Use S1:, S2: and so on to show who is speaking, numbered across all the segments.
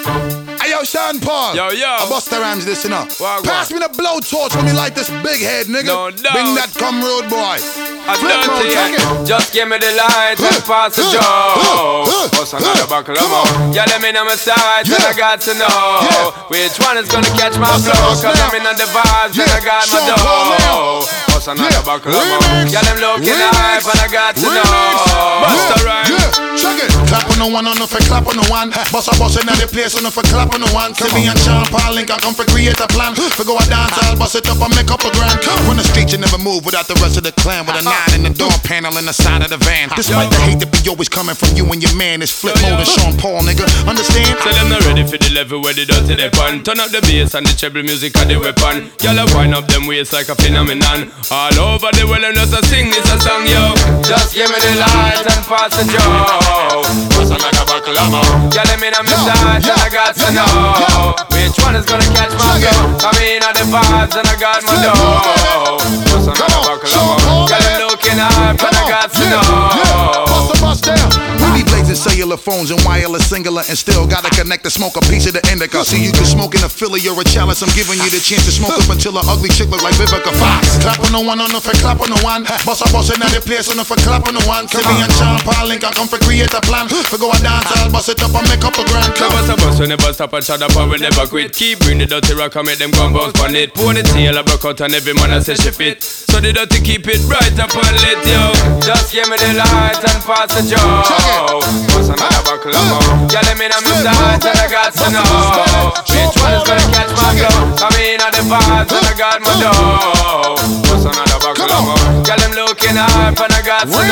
S1: Hey yo, Sean Paul.
S2: Yo.
S1: I bust the rhymes this, you know. Pass me the blowtorch when me light this big head, nigga.
S2: No doubt.
S1: Bring that come road boy. Flip mode, take it.
S2: Just give me the light and pass the joe. What's another buckle of more? Yeah, let me know my sides and I got to know which one is gonna catch my flow. Cause I'm in the vibes and I got my dough. What's another buckle of more? Yeah, them looking hype and I got to know. Bust the rhyme.
S1: Check it. Clap on the one, on the for clap on the one. Boss a boss in the place, on the for clap on the one. See me and Sean Paul Link, I come for create a plan. For go a dance, I'll bust it up and make up a grand. On the street, you never move without the rest of the clan. With a 9 in the door panel in the side of the van. Despite the hate that be always coming from you and your man, it's flip mode and Sean Paul, nigga. Understand?
S2: So them not ready for the level where they dirty they fun. Turn up the bass and the treble music and the weapon. Y'all wind up them waist like a phenomenon. All over the world and just a sing this a song, yo. Just give me the light and pass the joe. What's another buckle of more? Y'all let me know my side and I got to know which one is gonna catch my flow. I mean all the vibes and I got my dough. What's another buckle of more? Y'all them looking hype and I got to know.
S1: Bust down. We be blazing cellular phones and wireless singular and still gotta connect to smoke a piece of the indica. See you can smoke in a Philly or a chalice. I'm giving you the chance to smoke up until an ugly chick look like Vivica Fox. Clap on the one, on the for clap on the one. Boss a boss in the place, on the for clap on the one. See me and Sean Paul Link, I come for create a plan. For go a dance, I'll bust it up and make up a grand.
S2: Bust a bus, we never stop and shut up and we never quit. Keep bring the dirty rock and make them gun bounce on it. Ponytail a broke out and every man I say she fit. So the dirty keep it bright up and lit, yo. Just give me the light and pass the joe. What's another buckle of more? Yeah, let me know my sides and I got to know which one is gonna catch my flow. I mean all the vibes and I got my dough. What's another buckle of more? Yeah, them looking hype and I got to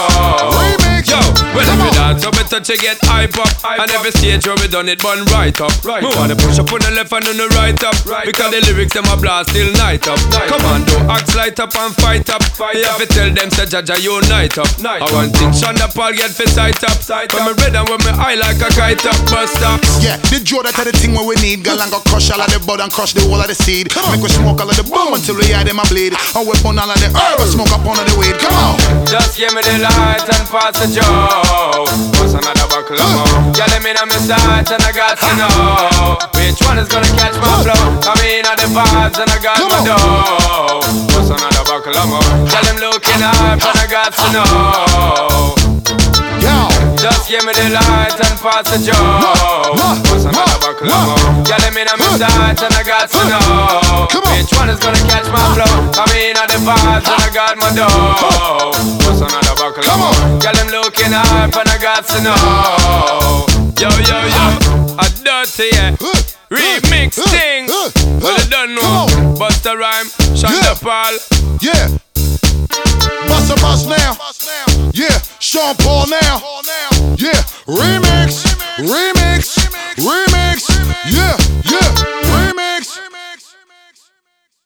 S2: know. Yo, well if we dance so better to get hype up. And every stage where we done it bun right up. We wanna push up on the left and on the right up. Because the lyrics them a blast till night up. Come on, do axe light up and fight up. You have to tell them say Jaja unite up. I want thing Shonda Paul get for sight up. When me red and when me high like a kite up. Bust up.
S1: Yeah, the Joe that the thing where we need. Girl and go crush all of the bud and crush the whole of the seed. Make we smoke all of the boom until we hear them a bleed. And we burn all of the herb and smoke up on the weed. Come on.
S2: Just give me the light and pass the joe. What's another buckle of more? Yeah, let me know my sides and I got to know which one is gonna catch my flow. I mean all the vibes and I got my dough. What's another buckle of more? Tell them looking hype and I got to know. Just give me the light and pass the joe. What's another buckle of more? Yeah, let me know my sides and I got to know which one is gonna catch my flow. I mean all the vibes and I got my dough. What's another buckle of more? Yeah, them looking hype and I got to know. Yo, a dirty remix thing. Well, you don't know. Bust a rhyme, Shonda Paul.
S1: Yeah. Bust a bust now. Yeah, Sean Paul now. Yeah, remix.